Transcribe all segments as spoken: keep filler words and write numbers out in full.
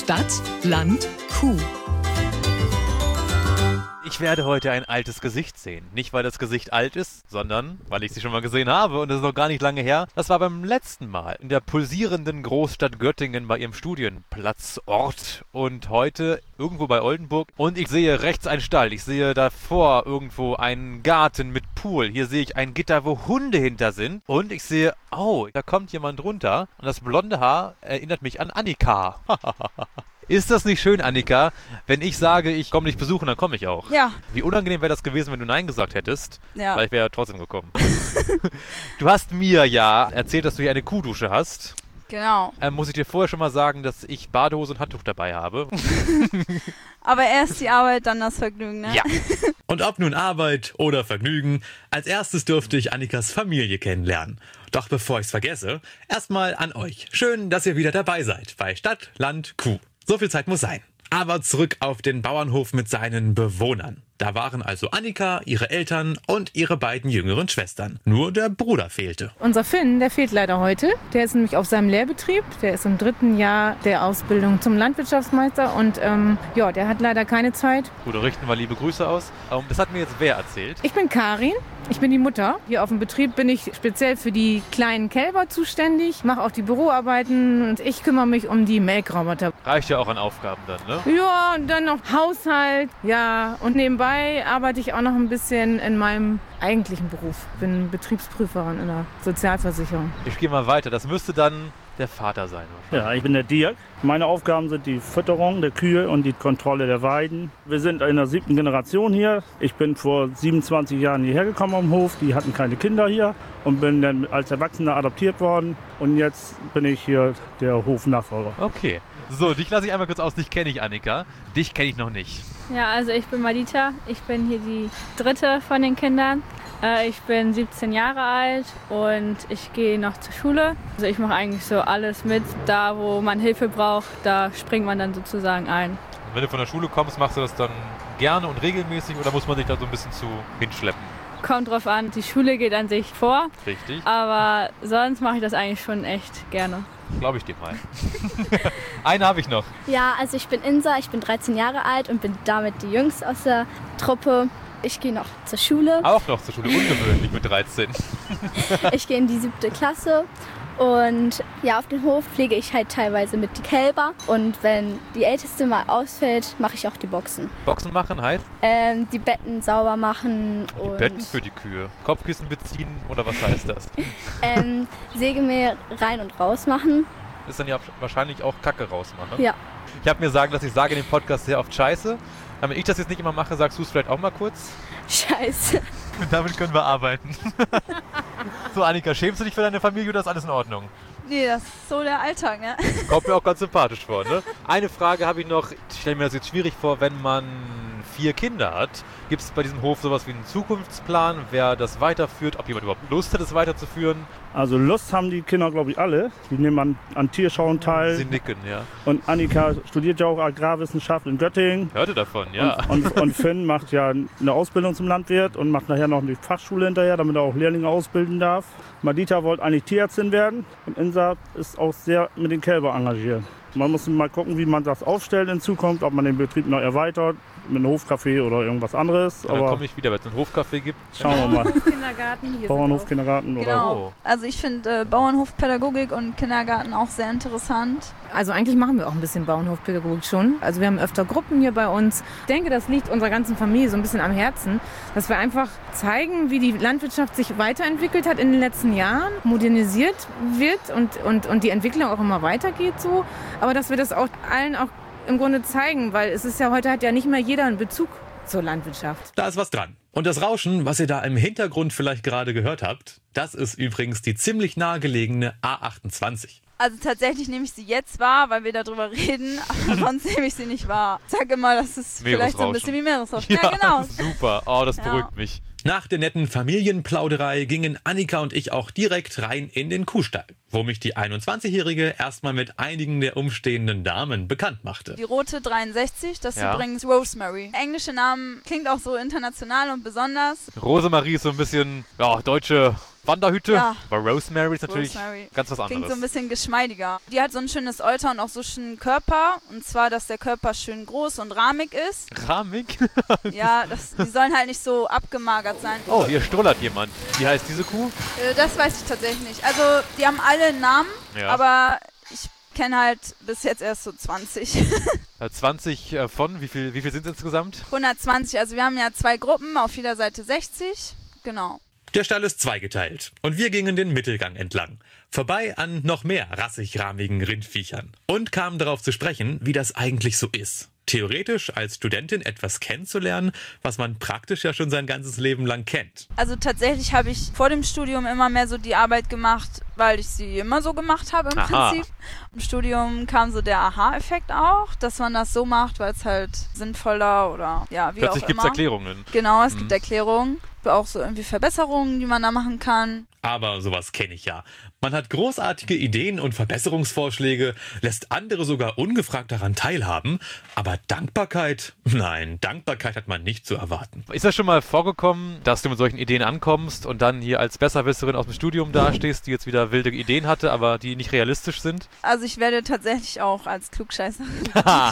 Stadt, Land, Kuh. Ich werde heute ein altes Gesicht sehen. Nicht, weil das Gesicht alt ist, sondern weil ich sie schon mal gesehen habe und das ist noch gar nicht lange her. Das war beim letzten Mal in der pulsierenden Großstadt Göttingen bei ihrem Studienplatzort und heute irgendwo bei Oldenburg. Und ich sehe rechts einen Stall. Ich sehe davor irgendwo einen Garten mit Pool. Hier sehe ich ein Gitter, wo Hunde hinter sind. Und ich sehe, oh, da kommt jemand runter und das blonde Haar erinnert mich an Annika. Ist das nicht schön, Annika? Wenn ich sage, ich komme dich besuchen, dann komme ich auch. Ja. Wie unangenehm wäre das gewesen, wenn du Nein gesagt hättest? Ja. Weil ich wäre ja trotzdem gekommen. Du hast mir ja erzählt, dass du hier eine Kuhdusche hast. Genau. Ähm, muss ich dir vorher schon mal sagen, dass ich Badehose und Handtuch dabei habe? Aber erst die Arbeit, dann das Vergnügen, ne? Ja. Und ob nun Arbeit oder Vergnügen, als erstes durfte ich Annikas Familie kennenlernen. Doch bevor ich's vergesse, erstmal an euch. Schön, dass ihr wieder dabei seid bei Stadt, Land, Kuh. So viel Zeit muss sein. Aber zurück auf den Bauernhof mit seinen Bewohnern. Da waren also Annika, ihre Eltern und ihre beiden jüngeren Schwestern. Nur der Bruder fehlte. Unser Finn, der fehlt leider heute. Der ist nämlich auf seinem Lehrbetrieb. Der ist im dritten Jahr der Ausbildung zum Landwirtschaftsmeister. Und ähm, ja, der hat leider keine Zeit. Gut, richten wir liebe Grüße aus. Um, das hat mir jetzt wer erzählt? Ich bin Karin. Ich bin die Mutter. Hier auf dem Betrieb bin ich speziell für die kleinen Kälber zuständig, mache auch die Büroarbeiten und ich kümmere mich um die Melkroboter. Reicht ja auch an Aufgaben dann, ne? Ja, und dann noch Haushalt, ja. Und nebenbei arbeite ich auch noch ein bisschen in meinem eigentlichen Beruf. Ich bin Betriebsprüferin in der Sozialversicherung. Ich gehe mal weiter. Das müsste dann der Vater sein. Ja, ich bin der Dirk. Meine Aufgaben sind die Fütterung der Kühe und die Kontrolle der Weiden. Wir sind in der siebten Generation hier. Ich bin vor siebenundzwanzig Jahren hierher gekommen am Hof. Die hatten keine Kinder hier und bin dann als Erwachsener adoptiert worden. Und jetzt bin ich hier der Hofnachfolger. Okay. So, dich lasse ich einmal kurz aus. Dich kenne ich, Annika. Dich kenne ich noch nicht. Ja, also ich bin Madita. Ich bin hier die dritte von den Kindern. Ich bin siebzehn Jahre alt und ich gehe noch zur Schule. Also ich mache eigentlich so alles mit. Da, wo man Hilfe braucht, da springt man dann sozusagen ein. Und wenn du von der Schule kommst, machst du das dann gerne und regelmäßig oder muss man sich da so ein bisschen zu hinschleppen? Kommt drauf an. Die Schule geht an sich vor. Richtig. Aber sonst mache ich das eigentlich schon echt gerne. Glaube ich dir mal. Eine habe ich noch. Ja, also ich bin Insa, ich bin dreizehn Jahre alt und bin damit die Jüngste aus der Truppe. Ich gehe noch zur Schule. Auch noch zur Schule, ungewöhnlich mit dreizehn. Ich gehe in die siebte Klasse und ja, auf den Hof pflege ich halt teilweise mit die Kälber. Und wenn die Älteste mal ausfällt, mache ich auch die Boxen. Boxen machen heißt? Ähm, die Betten sauber machen. Die und Betten für die Kühe. Kopfkissen beziehen oder was heißt das? ähm, Sägemehl rein und raus machen. Ist dann ja wahrscheinlich auch Kacke rausmachen. Ja. Ich habe mir sagen, dass ich sage in dem Podcast sehr oft Scheiße. Damit ich das jetzt nicht immer mache, sagst du es vielleicht auch mal kurz? Scheiße. Und damit können wir arbeiten. So, Annika, schämst du dich für deine Familie oder ist alles in Ordnung? Nee, das ist so der Alltag, ne? Kommt mir auch ganz sympathisch vor, ne? Eine Frage habe ich noch. Ich stelle mir das jetzt schwierig vor, wenn man vier Kinder hat. Gibt es bei diesem Hof sowas wie einen Zukunftsplan, wer das weiterführt, ob jemand überhaupt Lust hat, es weiterzuführen? Also Lust haben die Kinder, glaube ich, alle. Die nehmen an, an Tierschauen teil. Sie nicken, ja. Und Annika studiert ja auch Agrarwissenschaft in Göttingen. Hörte davon, ja. Und, und, und Finn macht ja eine Ausbildung zum Landwirt und macht nachher noch eine Fachschule hinterher, damit er auch Lehrlinge ausbilden darf. Madita wollte eigentlich Tierärztin werden und Insa ist auch sehr mit den Kälbern engagiert. Man muss mal gucken, wie man das aufstellt in Zukunft, ob man den Betrieb noch erweitert mit einem Hofcafé oder irgendwas anderes. Ja, dann aber komme ich wieder, wenn es einen Hofcafé gibt. Schauen wir mal. Bauernhof-Kindergarten. Hier Bauernhof-Kindergarten oder Genau. Oh. Also ich finde äh, Bauernhofpädagogik und Kindergarten auch sehr interessant. Also eigentlich machen wir auch ein bisschen Bauernhofpädagogik schon. Also wir haben öfter Gruppen hier bei uns. Ich denke, das liegt unserer ganzen Familie so ein bisschen am Herzen, dass wir einfach zeigen, wie die Landwirtschaft sich weiterentwickelt hat in den letzten Jahren, modernisiert wird und, und, und die Entwicklung auch immer weitergeht so. Aber dass wir das auch allen auch im Grunde zeigen, weil es ist ja heute hat ja nicht mehr jeder einen Bezug zur Landwirtschaft. Da ist was dran. Und das Rauschen, was ihr da im Hintergrund vielleicht gerade gehört habt, das ist übrigens die ziemlich nahegelegene A achtundzwanzig. Also tatsächlich nehme ich sie jetzt wahr, weil wir darüber reden, aber sonst nehme ich sie nicht wahr. Ich sage immer, das ist vielleicht so ein bisschen wie Meeresrauschen. Ja, genau. Super. Oh, das Ja. beruhigt mich. Nach der netten Familienplauderei gingen Annika und ich auch direkt rein in den Kuhstall, wo mich die einundzwanzigjährige erstmal mit einigen der umstehenden Damen bekannt machte. Die rote dreiundsechzig, das Ja. ist übrigens Rosemary. Englische Namen klingt auch so international und besonders. Rosemarie ist so ein bisschen, ja, deutsche Wanderhütte. Ja. Aber Rosemary ist natürlich Rosemary. ganz was anderes. Klingt so ein bisschen geschmeidiger. Die hat so ein schönes Alter und auch so schönen Körper. Und zwar, dass der Körper schön groß und rahmig ist. Rahmig? Ja, das, die sollen halt nicht so abgemagert sein. Oh, hier strullert jemand. Wie heißt diese Kuh? Äh, das weiß ich tatsächlich nicht. Also, die haben alle einen Namen, Ja. aber ich kenne halt bis jetzt erst so zwanzig. zwanzig äh, von, wie viel, wie viel sind es insgesamt? hundertzwanzig, also wir haben ja zwei Gruppen, auf jeder Seite sechzig. Genau. Der Stall ist zweigeteilt und wir gingen den Mittelgang entlang. Vorbei an noch mehr rassig-rahmigen Rindviechern. Und kamen darauf zu sprechen, wie das eigentlich so ist. Theoretisch als Studentin etwas kennenzulernen, was man praktisch ja schon sein ganzes Leben lang kennt. Also tatsächlich habe ich vor dem Studium immer mehr so die Arbeit gemacht, weil ich sie immer so gemacht habe im Aha. Prinzip. Im Studium kam so der Aha-Effekt auch, dass man das so macht, weil es halt sinnvoller oder ja, wie Plötzlich auch gibt es immer. Erklärungen. Genau, es Mhm. gibt Erklärungen. Auch so irgendwie Verbesserungen, die man da machen kann. Aber sowas kenne ich ja. Man hat großartige Ideen und Verbesserungsvorschläge, lässt andere sogar ungefragt daran teilhaben. Aber Dankbarkeit? Nein, Dankbarkeit hat man nicht zu erwarten. Ist das schon mal vorgekommen, dass du mit solchen Ideen ankommst und dann hier als Besserwisserin aus dem Studium dastehst, die jetzt wieder wilde Ideen hatte, aber die nicht realistisch sind? Also ich werde tatsächlich auch als Klugscheißerin.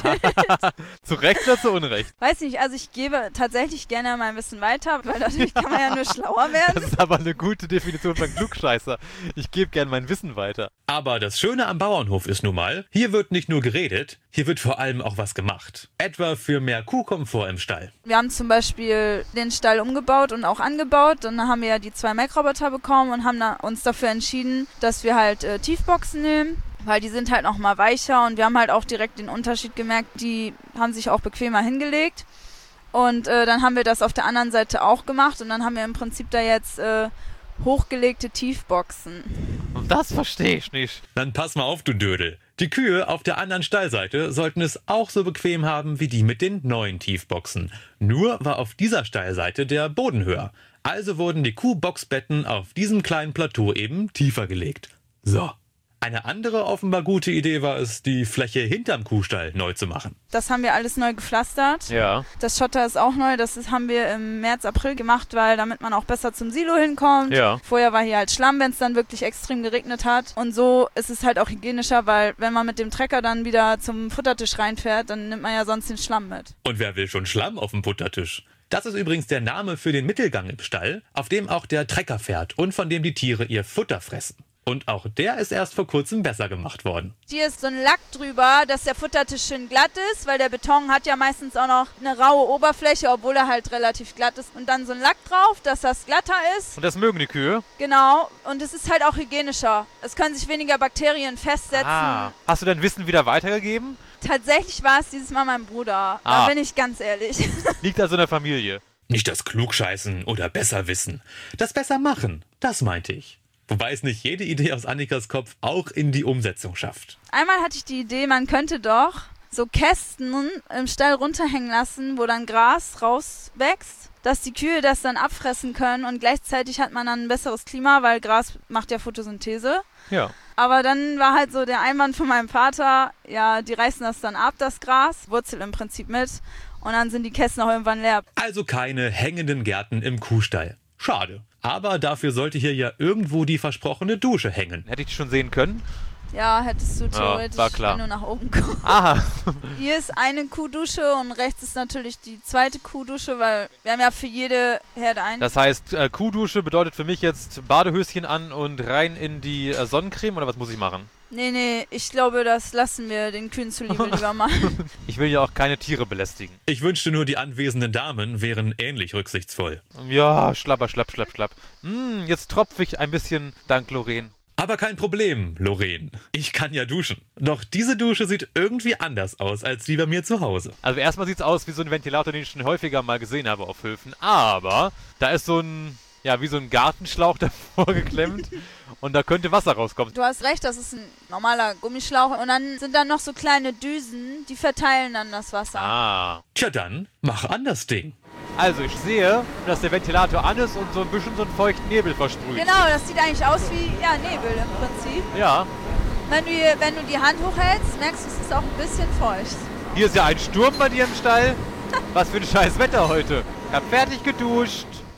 Zu Recht oder zu Unrecht? Weiß nicht, also ich gebe tatsächlich gerne mein Wissen weiter, weil dadurch kann man ja nur schlauer werden. Das ist aber eine gute Definition von Klugscheißer. Ich gebe gern mein Wissen weiter. Aber das Schöne am Bauernhof ist nun mal, hier wird nicht nur geredet, hier wird vor allem auch was gemacht. Etwa für mehr Kuhkomfort im Stall. Wir haben zum Beispiel den Stall umgebaut und auch angebaut. Dann haben wir ja die zwei Mac-Roboter bekommen und haben da uns dafür entschieden, dass wir halt äh, Tiefboxen nehmen. Weil die sind halt noch mal weicher und wir haben halt auch direkt den Unterschied gemerkt, die haben sich auch bequemer hingelegt. Und äh, dann haben wir das auf der anderen Seite auch gemacht und dann haben wir im Prinzip da jetzt äh, hochgelegte Tiefboxen. Und das verstehe ich nicht. Dann pass mal auf, du Dödel. Die Kühe auf der anderen Stallseite sollten es auch so bequem haben wie die mit den neuen Tiefboxen. Nur war auf dieser Stallseite der Boden höher. Also wurden die Kuhboxbetten auf diesem kleinen Plateau eben tiefer gelegt. So. Eine andere offenbar gute Idee war es, die Fläche hinterm Kuhstall neu zu machen. Das haben wir alles neu gepflastert. Ja. Das Schotter ist auch neu. Das ist, haben wir im März, April gemacht, weil damit man auch besser zum Silo hinkommt. Ja. Vorher war hier halt Schlamm, wenn es dann wirklich extrem geregnet hat. Und so ist es halt auch hygienischer, weil wenn man mit dem Trecker dann wieder zum Futtertisch reinfährt, dann nimmt man ja sonst den Schlamm mit. Und wer will schon Schlamm auf dem Futtertisch? Das ist übrigens der Name für den Mittelgang im Stall, auf dem auch der Trecker fährt und von dem die Tiere ihr Futter fressen. Und auch der ist erst vor kurzem besser gemacht worden. Hier ist so ein Lack drüber, dass der Futtertisch schön glatt ist, weil der Beton hat ja meistens auch noch eine raue Oberfläche, obwohl er halt relativ glatt ist. Und dann so ein Lack drauf, dass das glatter ist. Und das mögen die Kühe? Genau. Und es ist halt auch hygienischer. Es können sich weniger Bakterien festsetzen. Ah. Hast du dein Wissen wieder weitergegeben? Tatsächlich war es dieses Mal mein Bruder. Ah. Da bin ich ganz ehrlich. Liegt also in der Familie. Nicht das Klugscheißen oder Besserwissen. Das Bessermachen, das meinte ich. Wobei es nicht jede Idee aus Annikas Kopf auch in die Umsetzung schafft. Einmal hatte ich die Idee, man könnte doch so Kästen im Stall runterhängen lassen, wo dann Gras rauswächst, dass die Kühe das dann abfressen können und gleichzeitig hat man dann ein besseres Klima, weil Gras macht ja Photosynthese. Ja. Aber dann war halt so der Einwand von meinem Vater, ja, die reißen das dann ab, das Gras, Wurzel im Prinzip mit und dann sind die Kästen auch irgendwann leer. Also keine hängenden Gärten im Kuhstall. Schade. Aber dafür sollte hier ja irgendwo die versprochene Dusche hängen. Hätte ich die schon sehen können? Ja, hättest du theoretisch, war klar. wenn du nach oben kommst. Aha. Hier ist eine Kuhdusche und rechts ist natürlich die zweite Kuhdusche, weil wir haben ja für jede Herde eine. Das heißt, äh, Kuhdusche bedeutet für mich jetzt Badehöschen an und rein in die äh, Sonnencreme oder was muss ich machen? Nee, nee, ich glaube, das lassen wir den Kühen zuliebe lieber mal. Ich will ja auch keine Tiere belästigen. Ich wünschte nur, die anwesenden Damen wären ähnlich rücksichtsvoll. Ja, schlapper, schlapp, schlapp, schlapp. Hm, jetzt tropfe ich ein bisschen dank Lorraine. Aber kein Problem, Lorraine. Ich kann ja duschen. Doch diese Dusche sieht irgendwie anders aus als die bei mir zu Hause. Also erstmal sieht's aus wie so ein Ventilator, den ich schon häufiger mal gesehen habe auf Höfen. Aber da ist so ein, ja, wie so ein Gartenschlauch davor geklemmt. Und da könnte Wasser rauskommen. Du hast recht, das ist ein normaler Gummischlauch. Und dann sind da noch so kleine Düsen, die verteilen dann das Wasser. Ah. Tja dann, mach an das Ding. Also ich sehe, dass der Ventilator an ist und so ein bisschen so einen feuchten Nebel versprüht. Genau, das sieht eigentlich aus wie, ja, Nebel im Prinzip. Ja. Wenn du, wenn du die Hand hochhältst, merkst du, es ist auch ein bisschen feucht. Hier ist ja ein Sturm bei dir im Stall. Was für ein scheiß Wetter heute. Ich hab fertig geduscht.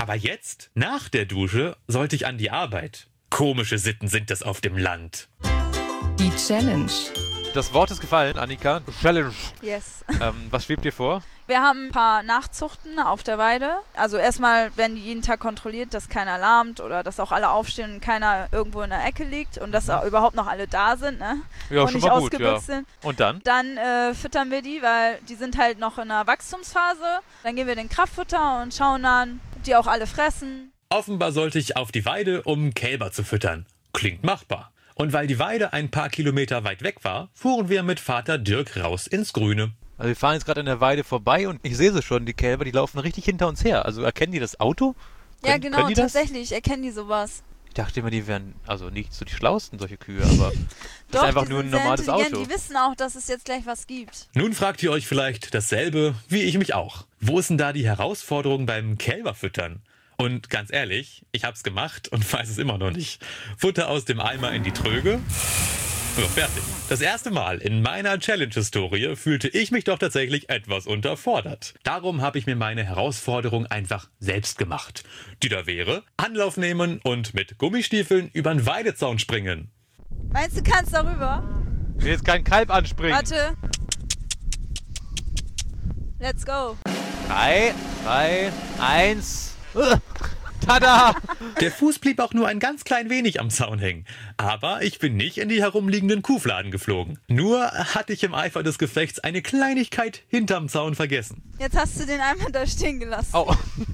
Aber jetzt, nach der Dusche, sollte ich an die Arbeit. Komische Sitten sind das auf dem Land. Die Challenge. Das Wort ist gefallen, Annika. Challenge. Yes. Ähm, was schwebt dir vor? Wir haben ein paar Nachzuchten auf der Weide. Also erstmal werden die jeden Tag kontrolliert, dass keiner alarmt oder dass auch alle aufstehen und keiner irgendwo in der Ecke liegt und dass auch überhaupt noch alle da sind, ne? Ja, und schon nicht mal gut, ja. ausgebüxt sind. Und dann? Dann äh, füttern wir die, weil die sind halt noch in einer Wachstumsphase. Dann gehen wir den Kraftfutter und schauen dann, ob die auch alle fressen. Offenbar sollte ich auf die Weide, um Kälber zu füttern. Klingt machbar. Und weil die Weide ein paar Kilometer weit weg war, fuhren wir mit Vater Dirk raus ins Grüne. Also wir fahren jetzt gerade an der Weide vorbei und ich sehe sie schon, die Kälber, die laufen richtig hinter uns her. Also erkennen die das Auto? Ja, Können, genau, können die das? tatsächlich erkennen die sowas. Ich dachte immer, die wären also nicht so die schlauesten, solche Kühe, aber das Doch, ist einfach die nur ein sind sehr normales intelligent. Auto. Die wissen auch, dass es jetzt gleich was gibt. Nun fragt ihr euch vielleicht dasselbe, wie ich mich auch. Wo ist denn da die Herausforderung beim Kälberfüttern? Und ganz ehrlich, ich hab's gemacht und weiß es immer noch nicht. Futter aus dem Eimer in die Tröge. So, fertig. Das erste Mal in meiner Challenge-Historie fühlte ich mich doch tatsächlich etwas unterfordert. Darum habe ich mir meine Herausforderung einfach selbst gemacht. Die da wäre, Anlauf nehmen und mit Gummistiefeln übern Weidezaun springen. Meinst du, kannst darüber? Ich will jetzt kein Kalb anspringen. Warte. Let's go. Drei, zwei, eins. Uh, tada! Der Fuß blieb auch nur ein ganz klein wenig am Zaun hängen. Aber ich bin nicht in die herumliegenden Kuhfladen geflogen. Nur hatte ich im Eifer des Gefechts eine Kleinigkeit hinterm Zaun vergessen. Jetzt hast du den einmal da stehen gelassen. Oh.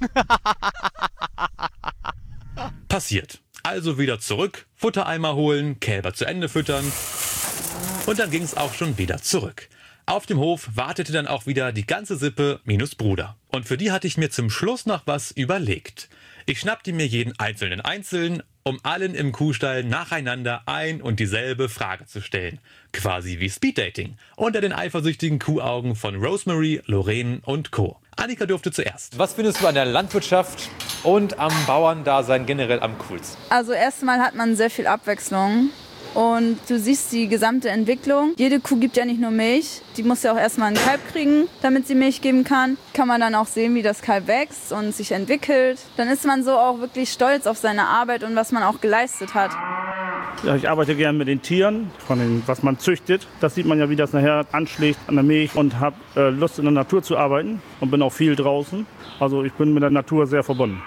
Passiert. Also wieder zurück, Futtereimer holen, Kälber zu Ende füttern. Und dann ging es auch schon wieder zurück. Auf dem Hof wartete dann auch wieder die ganze Sippe minus Bruder. Und für die hatte ich mir zum Schluss noch was überlegt. Ich schnappte mir jeden einzelnen einzeln, um allen im Kuhstall nacheinander ein und dieselbe Frage zu stellen. Quasi wie Speeddating. Unter den eifersüchtigen Kuhaugen von Rosemary, Lorraine und Co. Annika durfte zuerst. Was findest du an der Landwirtschaft und am Bauerndasein generell am coolsten? Also erstmal hat man sehr viel Abwechslung. Und du siehst die gesamte Entwicklung. Jede Kuh gibt ja nicht nur Milch, die muss ja auch erstmal einen Kalb kriegen, damit sie Milch geben kann. Kann man dann auch sehen, wie das Kalb wächst und sich entwickelt. Dann ist man so auch wirklich stolz auf seine Arbeit und was man auch geleistet hat. Ja, ich arbeite gerne mit den Tieren, von den, was man züchtet. Das sieht man ja, wie das nachher anschlägt an der Milch und habe äh, Lust in der Natur zu arbeiten und bin auch viel draußen. Also ich bin mit der Natur sehr verbunden.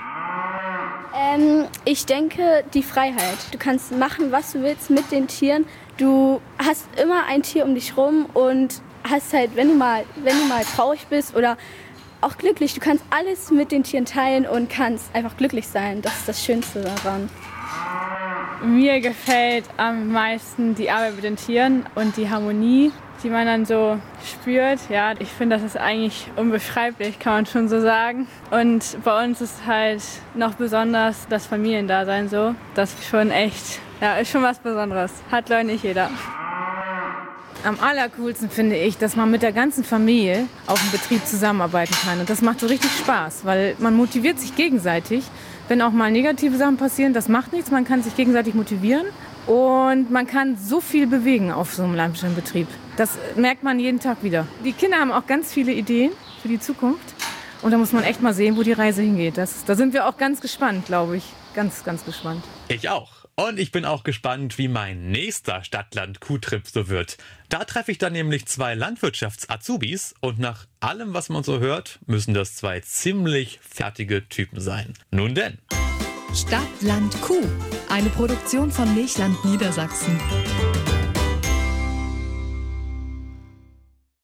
Ähm, ich denke, die Freiheit. Du kannst machen, was du willst mit den Tieren. Du hast immer ein Tier um dich rum und hast halt, wenn du mal, wenn du mal traurig bist oder auch glücklich, du kannst alles mit den Tieren teilen und kannst einfach glücklich sein. Das ist das Schönste daran. Mir gefällt am meisten die Arbeit mit den Tieren und die Harmonie, die man dann so spürt. Ja, ich finde, das ist eigentlich unbeschreiblich, kann man schon so sagen. Und bei uns ist halt noch besonders das Familiendasein so. Das ist schon echt, ja, ist schon was Besonderes. Hat leider nicht jeder. Am allercoolsten finde ich, dass man mit der ganzen Familie auf dem Betrieb zusammenarbeiten kann. Und das macht so richtig Spaß, weil man motiviert sich gegenseitig. Wenn auch mal negative Sachen passieren, das macht nichts, man kann sich gegenseitig motivieren. Und man kann so viel bewegen auf so einem landwirtschaftlichen Betrieb. Das merkt man jeden Tag wieder. Die Kinder haben auch ganz viele Ideen für die Zukunft. Und da muss man echt mal sehen, wo die Reise hingeht. Das, da sind wir auch ganz gespannt, glaube ich. Ganz, ganz gespannt. Ich auch. Und ich bin auch gespannt, wie mein nächster Stadtland-Kuhtrip so wird. Da treffe ich dann nämlich zwei Landwirtschafts-Azubis und nach allem, was man so hört, müssen das zwei ziemlich fertige Typen sein. Nun denn. Stadt, Land, Kuh. Eine Produktion von Milchland Niedersachsen.